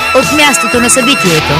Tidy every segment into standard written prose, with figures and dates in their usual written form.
от мястото на събитието.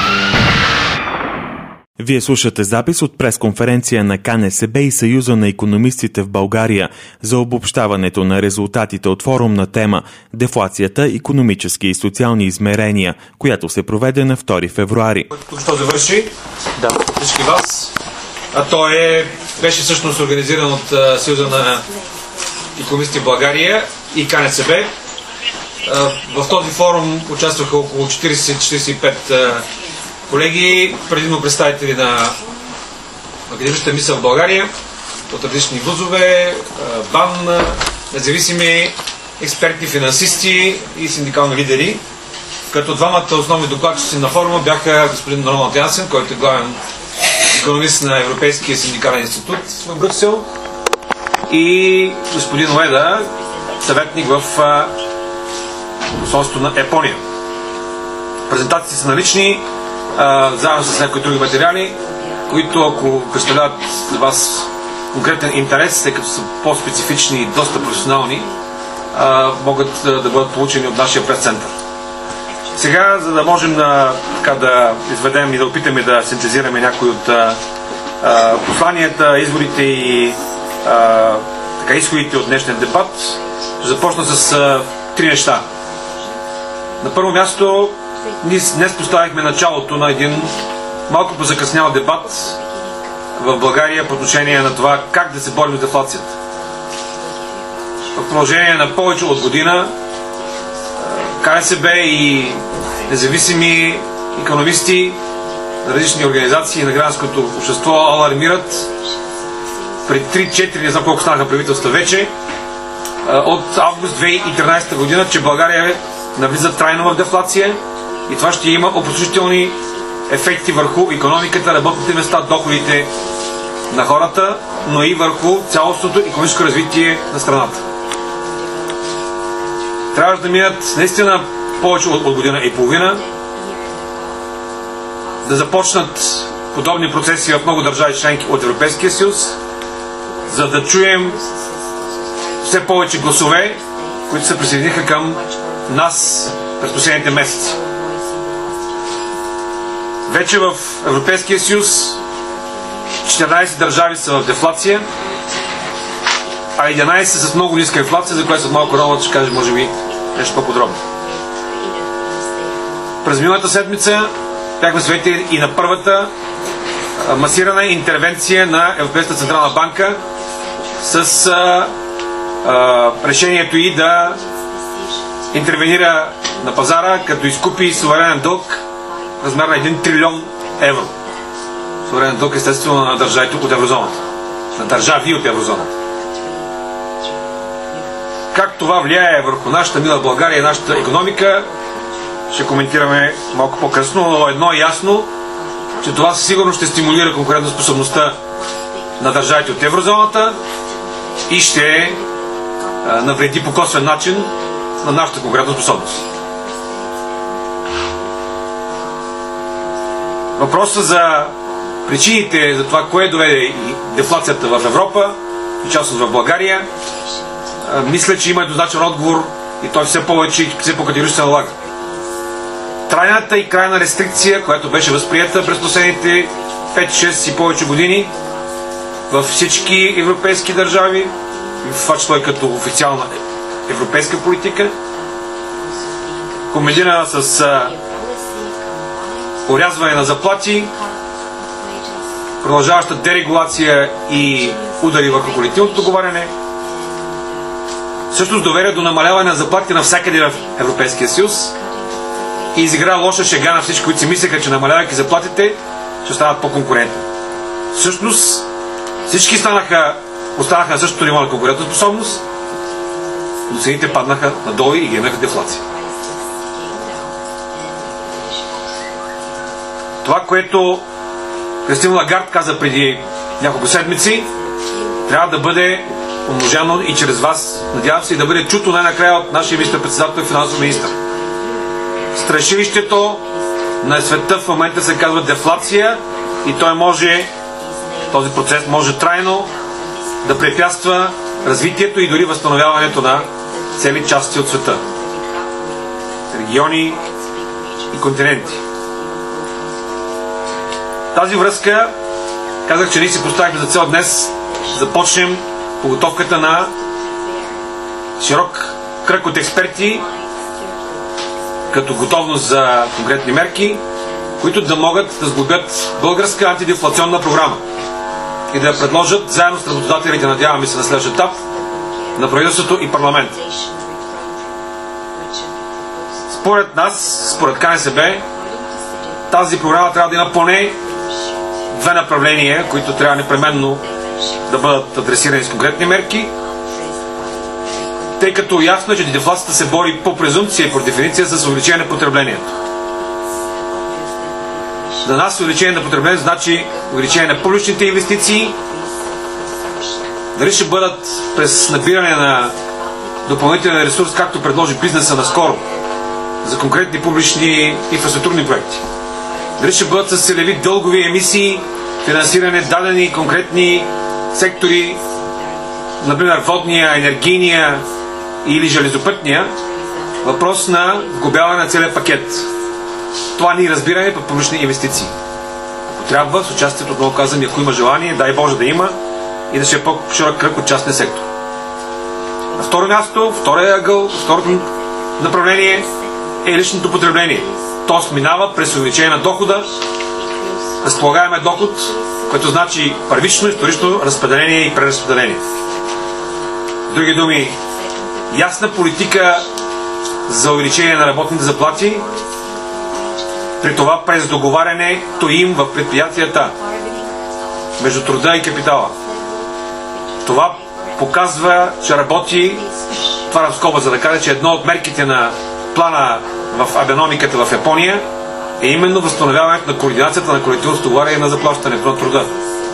Вие слушате запис от пресконференция на КНСБ и Съюза на икономистите в България за обобщаването на резултатите от форумна тема «Дефлацията, икономически и социални измерения», която се проведе на 2 февруари. Току-що завърши всички вас. Беше всъщност организиран от Съюза на икономистите в България и КНСБ. В този форум участваха около 40-45 колеги, предимно представители на академичната мисъл в България, от различни вузове, БАН, независими експерти, финансисти и синдикални лидери. Като двамата основни докладчици на форума бяха господин Роналд Янсен, който е главен икономист на Европейския синдикален институт в Брюксел, и господин Уеда, съветник в посолството на Япония. Презентациите са налични, заедно с някои други материали, които, ако представляват за вас конкретен интерес, тъй като са по-специфични и доста професионални, могат да бъдат получени от нашия прес-център. Сега, за да можем да изведем и да опитаме да синтезираме някои от посланията, изводите и изходите от днешния дебат, ще започна с 3 неща. На първо място, днес поставихме началото на един малко позакъснял дебат в България по отношение на това как да се борим с дефлацията. В продължение на повече от година КНСБ и независими икономисти, различни организации на гражданското общество алармират пред 3-4, не знам колко станаха правителства вече, от август 2013 година, че България навлиза трайно в дефлация и това ще има опустошителни ефекти върху икономиката, работните места, доходите на хората, но и върху цялостното икономическо развитие на страната. Трябва да минат наистина повече от година и половина, да започнат подобни процеси в много държави членки от Европейския съюз, за да чуем все повече гласове, които се присъединиха към нас през последните месеци. Вече в Европейския съюз 14 държави са в дефлация, а 11 с много ниска инфлация, за която след малко Роналд ще каже, може би, нещо по-подробно. През миналата седмица бяхме свидетели и на първата масирана интервенция на Европейската централна банка с решението и да интервенира на пазара, като изкупи суверенен дълг в размер на 1 трилион евро. Суверенен дълг, естествено, на държавите от еврозоната. На държави от еврозоната. Как това влияе върху нашата мила България и нашата икономика, ще коментираме малко по-късно, но едно е ясно, че това сигурно ще стимулира конкурентоспособността на държавите от еврозоната и ще навреди по косвен начин на нашата конкурентоспособност. Въпросът за причините за това, кое доведе и дефлацията в Европа, и частност в България, мисля, че има еднозначен отговор и той все повече и все по-категорично се налага. Трайната и крайна рестрикция, която беше възприета през последните 5-6 и повече години във всички европейски държави, в това число и като официална европейска политика, комбинирана с орязване на заплати, продължаваща дерегулация и удари върху колективното договаряне, всъщност доведе до намаляване на заплатите навсякъде в Европейския съюз и изигра лоша шега на всички, които си мислеха, че намалявайки заплатите ще станат по-конкурентни. Всъщност всички останаха на същото ниво на конкурентоспособност, но цените паднаха надолу и имаха дефлация. Това, което Кристин Лагард каза преди няколко седмици, трябва да бъде умножено и чрез вас, надявам се, и да бъде чуто най-накрая от нашия министър-председател и финансов министър. Страшилището на света в момента се казва дефлация и този процес може трайно да препятства развитието и дори възстановяването на цели части от света. Региони, и континенти. Тази връзка казах, че ние си поставихме за цел днес да започнем подготовката на широк кръг от експерти като готовност за конкретни мерки, които да могат да сглобят българска антидефлационна програма и да я предложат заедно с работодателите, надяваме се на следващия етап, на правителството и парламент. Според нас, според КНСБ, тази програма трябва да има поне две направления, които трябва непременно да бъдат адресирани с конкретни мерки, тъй като ясно е, че дефлацията се бори по презумпция и по дефиниция с увеличение на потреблението. За нас увеличение на потреблението значи увеличение на публичните инвестиции, дали ще бъдат през набиране на допълнителен ресурс, както предложи бизнеса наскоро, за конкретни публични инфраструктурни проекти. Дали ще бъдат с целеви дългови емисии, финансиране дадени конкретни сектори, например водния, енергийния или железопътния, въпрос на вглобяване на целия пакет. Това ни разбираме по публични инвестиции. Ако трябва, с участието, отново казвам, ако има желание, дай Боже да има, и да ще е по-широк кръг от частния сектор. На второ място, втория ъгъл, второто направление е личното потребление. То минава през увеличение на дохода, разполагаемия доход, което значи първично и вторично разпределение и преразпределение. С други думи, ясна политика за увеличение на работните заплати, при това през договарянето им в предприятията между труда и капитала. Това показва, че работи, това в скоба, за да кажа, че едно от мерките на плана в абеномиката в Япония е именно възстановяването на координацията на колективното договаряне на заплащането на труда.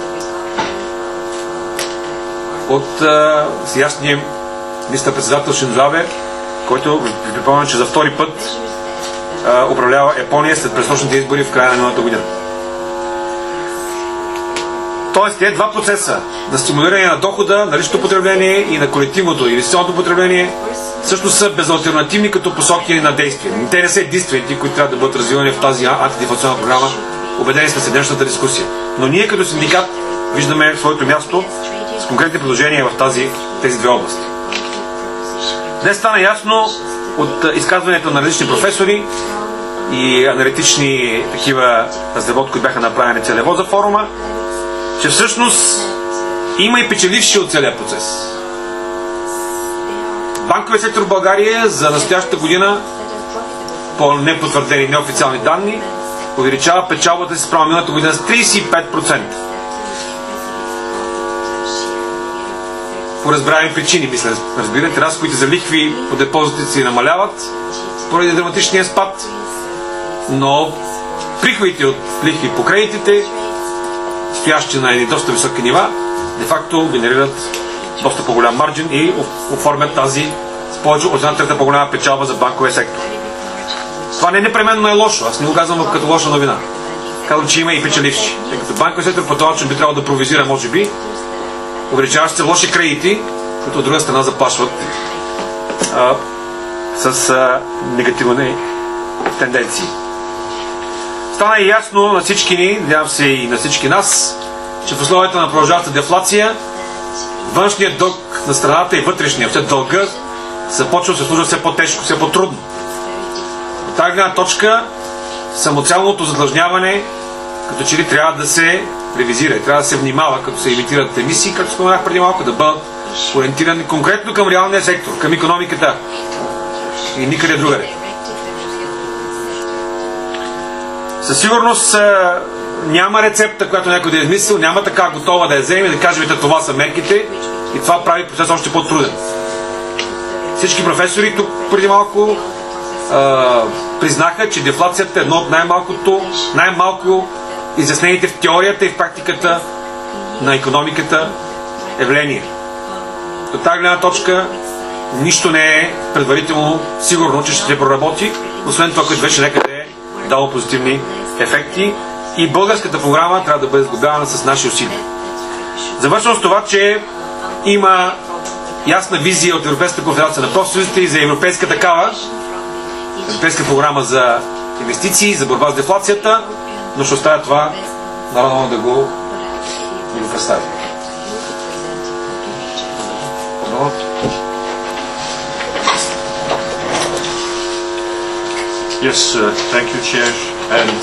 От сегашния министър-председател Шинзо Абе, който ви припомням, че за втори път управлява Япония след предсрочните избори в края на миналата година. Тоест, тези два процеса на стимулиране на дохода, на личното потребление и на колективното инвестиционното потребление всъщност са безалтернативни като посоки на действие. Те не са единствените, които трябва да бъдат развивани в тази антидефлационна програма. Убедени сме в днешната дискусия. Но ние като синдикат виждаме своето място с конкретни предложения в тези две области. Днес стана ясно от изказването на различни професори и аналитични такива разработки, които бяха направени целево за форума, че всъщност има и печеливши от целия процес. Банковия сектор в България за настоящата година, по непотвърдени неофициални данни, увеличава печалбата си спрямо миналата година с 35%. По разбираеми причини, мисля, разбирате, разходите за лихви по депозитите си намаляват поради драматичния спад, но приходите от лихви по кредитите, стоящи на едни доста високи нива, де-факто генерират доста по-голям марджин и оформят тази с повече от една трета по-голяма печалба за банковия сектор. Това не непременно е лошо, аз не го казвам като лоша новина. Казвам, че има и печеливши. Тъй като банковия сектор по този начин би трябвало да провизира, може би, увеличаващи се лоши кредити, които от друга страна заплашват с негативни тенденции. Стана и ясно на всички ни, надявам се и на всички нас, че в условията на продължаваща дефлация външният дълг на страната и вътрешния, все дълга, започва да се служа все по-тежко, все по-трудно. От тази гледна точка, самоцелното задлъжняване като че ли трябва да се ревизира, трябва да се внимава, като се имитират емисии, както споменах преди малко, да бъдат ориентирани конкретно към реалния сектор, към икономиката и никъде другаде. Със сигурност няма рецепта, която някой да е измислил, няма така готова да я вземе и да каже, вижте, това са мерките и това прави процес още по-труден. Всички професори тук преди малко признаха, че дефлацията е едно от най-малко изяснените в теорията и в практиката на икономиката явление. От тази гледна точка нищо не е предварително сигурно, че ще се проработи, освен това, което вече някъде е дало позитивни ефекти и българската програма трябва да бъде сглобявана с наши усилия. Завършвам с това, че има ясна визия от Европейската конфедерация на профсъюзите и за европейска такава, европейска програма за инвестиции, за борба с дефлацията, но ще оставя това народно да го представя. Yes, thank you, Chair. And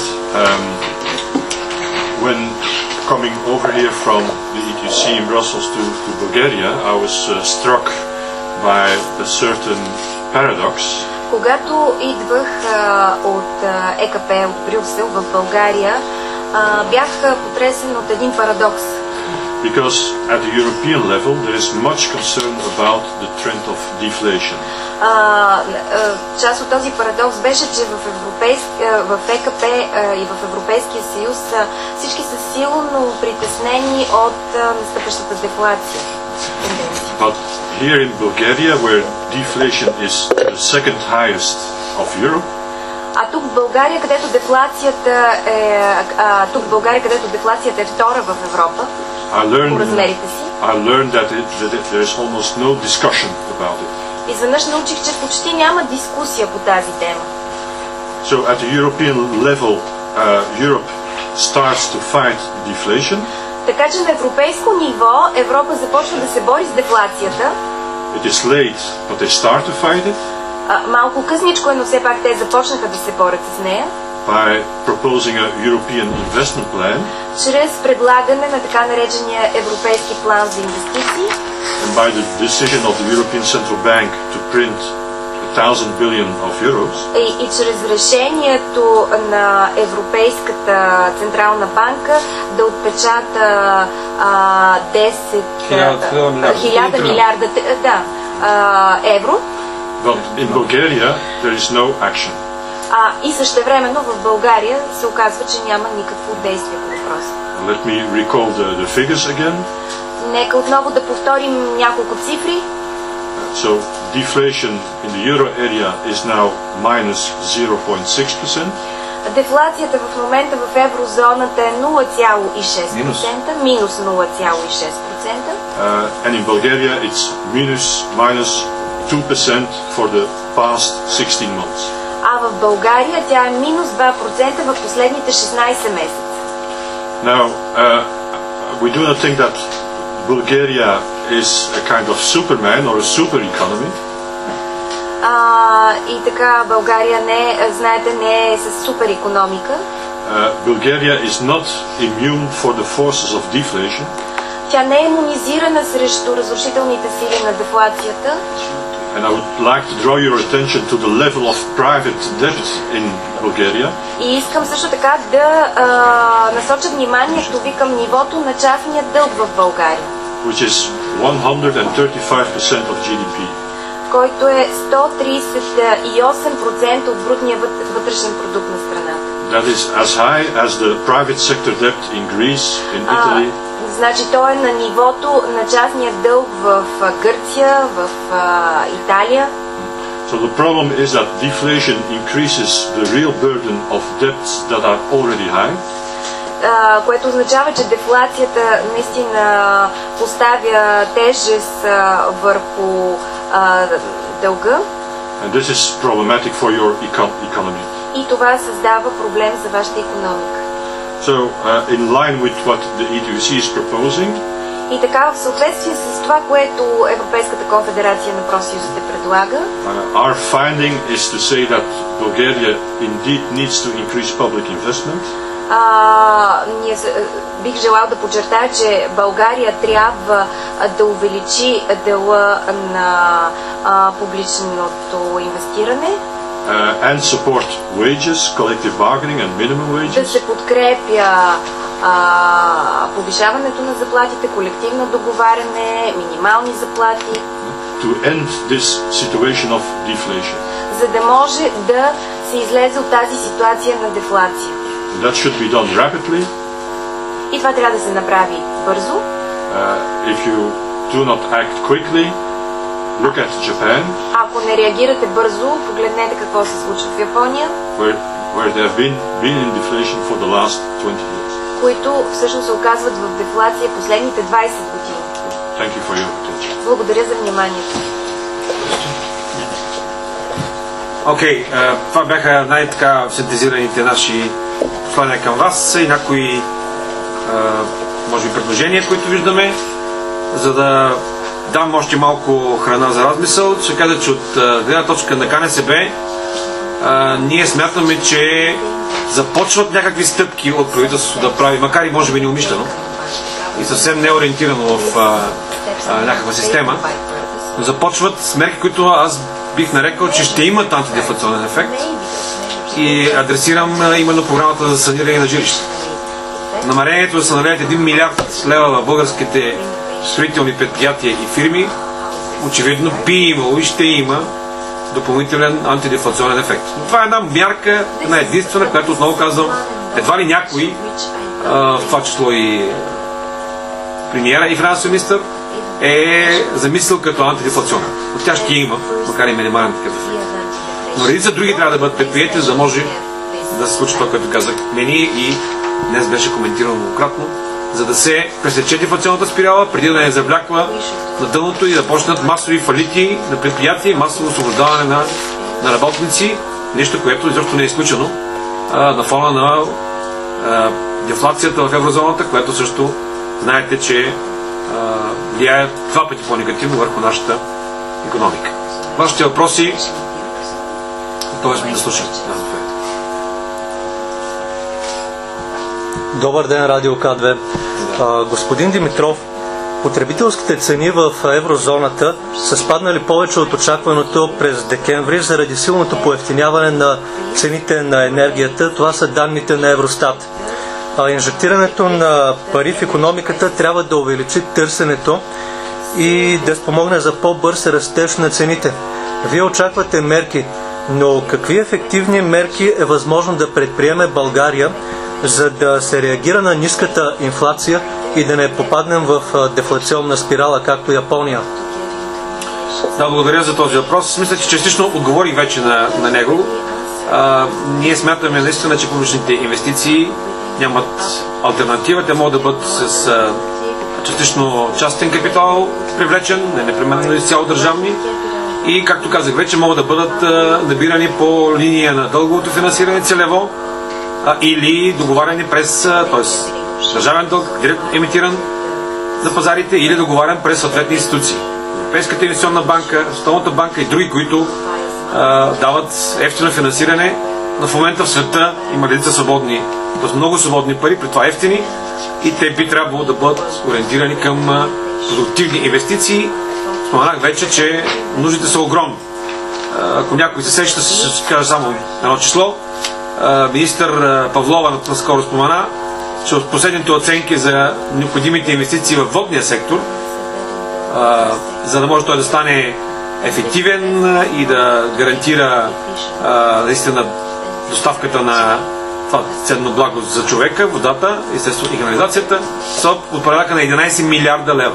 when coming over here from the ETC in Brussels to Bulgaria, I was struck by a certain paradox. Когато идвах от ЕКП от Брюксел в България, бях потресен от един парадокс. Because at the European level there is much concern about the trend of deflation. Част от този парадокс беше, че в ЕКП и в Европейския съюз всички са силно притеснени от настъпващата дефлация. But here in Bulgaria, where deflation is the second highest of Europe, а тук в България, където дефлацията е втора в Европа по размерите си, I learned that there is almost no discussion about it. Изведнъж научих, че почти няма дискусия по тази тема. So at the European level, Europe starts to fight deflation. Така че на европейско ниво Европа започва да се бори с дефлацията. It is late, but they start to fight it. Малко късничко е, но все пак те започнаха да се борят с нея. By proposing a European investment plan. Чрез предлагане на така наречения европейски план за инвестиции. And by the decision of the European Central Bank to print 1,000 billion of euros. И чрез решението на Европейската централна банка да отпечата 1000 милиарда евро. But in Bulgaria there is no action. И същевременно в България се оказва, че няма никакво действие по въпроса. Let me recall the figures again. Нека отново да повторим няколко цифри. So deflation in the euro area is now minus 0.6%. Дефлацията в момента в еврозоната е 0,6%, минус 0,6%. And in Bulgaria it's minus 2% for the past 16 months. А в България тя е минус 2% в последните 16 месеца. Now, we do not think that Bulgaria is a kind of Superman or a super economy. И така България знаете, не е с супер икономика. Bulgaria is not immune for the forces of deflation. Тя не е имунизирана срещу разрушителните сили на дефлацията. And I would like to draw your attention to the level of private debt in Bulgaria. И искам също така да насоча вниманието ви към нивото на частния дълг в България. Which is 135% of GDP. Който е 138% от брутния вътрешен продукт на страната. That is as high as the private sector debt in Greece, in Italy. Значи той е на нивото на частния дълг в Гърция, в Италия. So the problem is that deflation increases the real burden of debts that are already high. Което означава, че дефлацията наистина поставя тежест върху дълга. And this is problematic for your economy. И това създава проблем за вашата икономика. So, in line with what the ETC is proposing, и така, в съответствие с това, което Европейската конфедерация на профсъюзите предлага, our finding is to say that Bulgaria indeed needs to increase public investment. Бих желал да подчертая, че България трябва да увеличи дела на публичното инвестиране. And support wages, collective bargaining and minimum wages. Да се подкрепя повишаването на заплатите, колективно договаряне, минимални заплати. To end this situation of deflation. За да може да се излезе от тази ситуация на дефлация. That should be done rapidly. И това трябва да се направи бързо. If you do not act quickly, look at Japan. Ако не реагирате бързо, погледнете какво се случва в Япония. Where they have been in deflation for the last 20 years. Които всъщност се оказват в дефлация последните 20 години. Thank you for your attention. Благодаря за вниманието. Окей, това бяха най-така синтезираните наши послания към вас и някои може би предложения, които виждаме, за да дам още малко храна за размисъл. Ще кажа, че от гледна точка на КНСБ ние смятаме, че започват някакви стъпки от правителството да прави, макар и може би неумишлено и съвсем неориентирано в някаква система, но започват с мерки, които аз бих нарекал, че ще имат антидефлационен ефект и адресирам именно програмата за саниране на жилища. Намерението да се налеят 1 милиард лева в българските строителни предприятия и фирми, очевидно би имало и ще има допълнителен антидефлационен ефект. Но това е една мярка, една единствена, която отново казвам, едва ли някой, в това число и премиера и финансов министър, е замислил като антидефлационен. От тя ще има, макар и минимален такъв ефект. Но редица други трябва да бъдат предприети, за да може да се случи това, което казах мени и днес беше коментирано многократно, за да се пресече дефлационната спирала, преди да не завляква на дъното и да почнат масови фалити на предприятия, масово освобождаване на работници, нещо, което изобщо не е изключено на фона на дефлацията в еврозоната, която също знаете, че влияе 2 пъти по-негативно върху нашата икономика. Вашите въпроси, т.е. да слушам. Добър ден, Радио К2. Господин Димитров, потребителските цени в еврозоната са спаднали повече от очакваното през декември заради силното поевтиняване на цените на енергията. Това са данните на Евростат. Инжектирането на пари в икономиката трябва да увеличи търсенето и да спомогне за по-бърз растеж на цените. Вие очаквате мерки, но какви ефективни мерки е възможно да предприеме България, за да се реагира на ниската инфлация и да не попаднем в дефлационна спирала, както Япония? Да, благодаря за този въпрос. Мисля, че частично отговорих вече на него. Ние смятаме наистина, че публичните инвестиции нямат алтернатива. Те могат да бъдат с частично частен капитал привлечен, не непременно изцяло държавни. И, както казах вече, могат да бъдат набирани по линия на дълговото финансиране целево или договаряни през, т.е. държавен дълг, директно емитиран на пазарите, или договарян през съответни институции. Европейската инвестиционна банка, Световната банка и други, които дават ефтино финансиране, но в момента в света има редица свободни, т.е. много свободни пари, при това ефтини, и те би трябвало да бъдат ориентирани към продуктивни инвестиции. Споменах вече, че нуждите са огромни. Ако някой се сеща, ще кажа само едно число. Министър Павлова наскоро спомена, че от последните оценки за необходимите инвестиции в водния сектор, за да може той да стане ефективен и да гарантира наистина доставката на това ценно благо за човека, водата, естествено и канализацията, са от порядъка на 11 милиарда лева.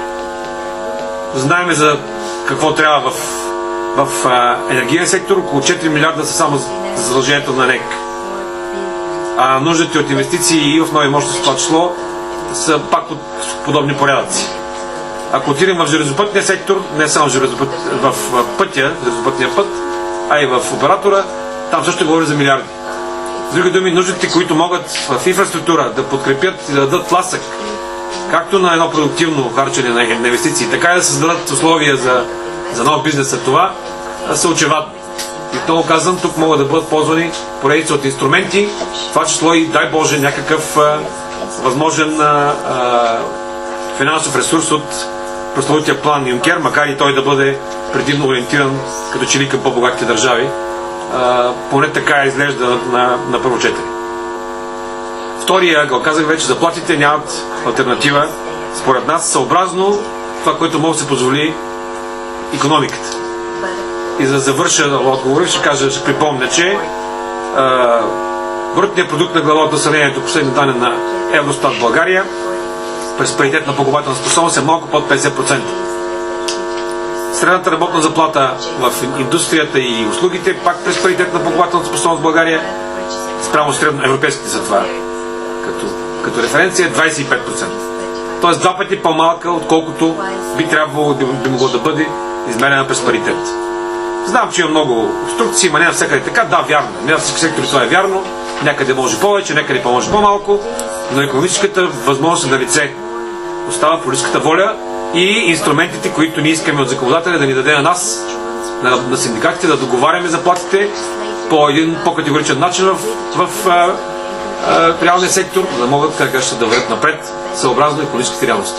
Знаем за какво трябва в енергийния сектор. Около 4 милиарда са само задължението на НЕК. А нуждите от инвестиции и в нови мощности, това число, са пак от подобни порядъци. Ако отидем в железопътния сектор, не само в железопътния път, а и в оператора, там също говори за милиарди. С други думи, нуждите, които могат в инфраструктура да подкрепят и да дадат тласък както на едно продуктивно харчене на инвестиции, така и да създадат условия за нов бизнес за това, са очевадни. И отново казвам, тук могат да бъдат ползвани поредица от инструменти, това число и, дай Боже, някакъв възможен финансов ресурс от прословутия план Юнкер, макар и той да бъде предимно ориентиран като че ли към по-богатите държави. Поне така изглежда на първо четене. Втория ъгъл, казах вече, заплатите нямат алтернатива, според нас, съобразно това, което може да се позволи икономиката. И за да завърша отговора, ще припомня, че брутният продукт на глава от населението, последни данни на Евростат в България, през паритет на покупателна способност е малко под 50%. Средната работна заплата в индустрията и услугите, пак през паритет на покупателна способност в България, спрямо средно европейските за това, като референция, 25%. Тоест 2 пъти по-малка, отколкото би трябвало би могло да бъде измерена през паритет. Знам, че има много обструкции, но не навсякъде така. Да, вярно. Не на всички сектори това е вярно. Някъде може повече, някъде може по-малко, но икономическата възможност е на лице. Остава политическата воля и инструментите, които ние искаме от законодателя да ни даде на нас, на синдикатите, да договаряме заплатите по един по-категоричен начин в реалния сектор, да могат как ще да вървят напред, съобразно икономическите реалности.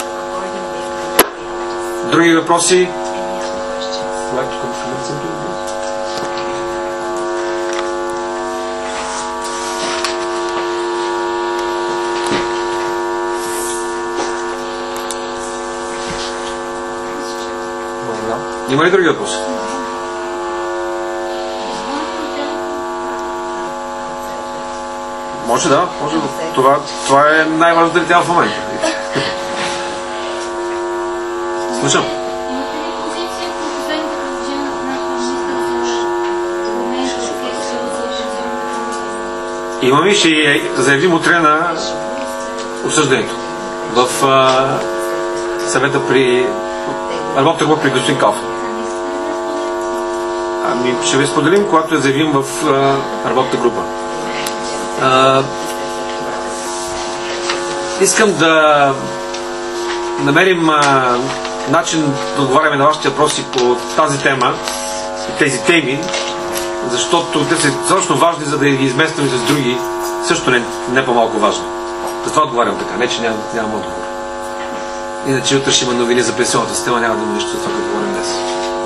Други въпроси? Има ли други въпроси? Може да, може. Това е най-важната тема в момента. Слушам. Имаме и ще заявим утре на обсъждането в съвета при работната група при господин Калфин. Ще ви споделим, когато я заявим в работната група. Искам да намерим начин да отговаряме на вашите въпроси по тази тема и тези теми, защото те са достатъчно важни, за да ги изместваме с други, също не по-малко важни. Затова отговарям така, не че нямам отговор. Иначе утре ще има новини за пенсионната система, няма да има нищо за това, като говорим днес.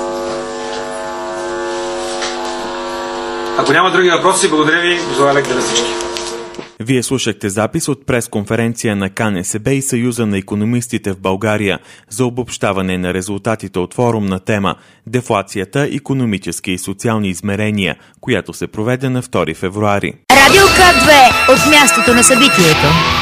Ако няма други въпроси, благодаря ви, желая лек ден на всички. Вие слушахте запис от пресконференция на КНСБ и Съюза на икономистите в България за обобщаване на резултатите от форум на тема «Дефлацията, икономически и социални измерения», която се проведе на 2 февруари. Радио К2 от мястото на събитието.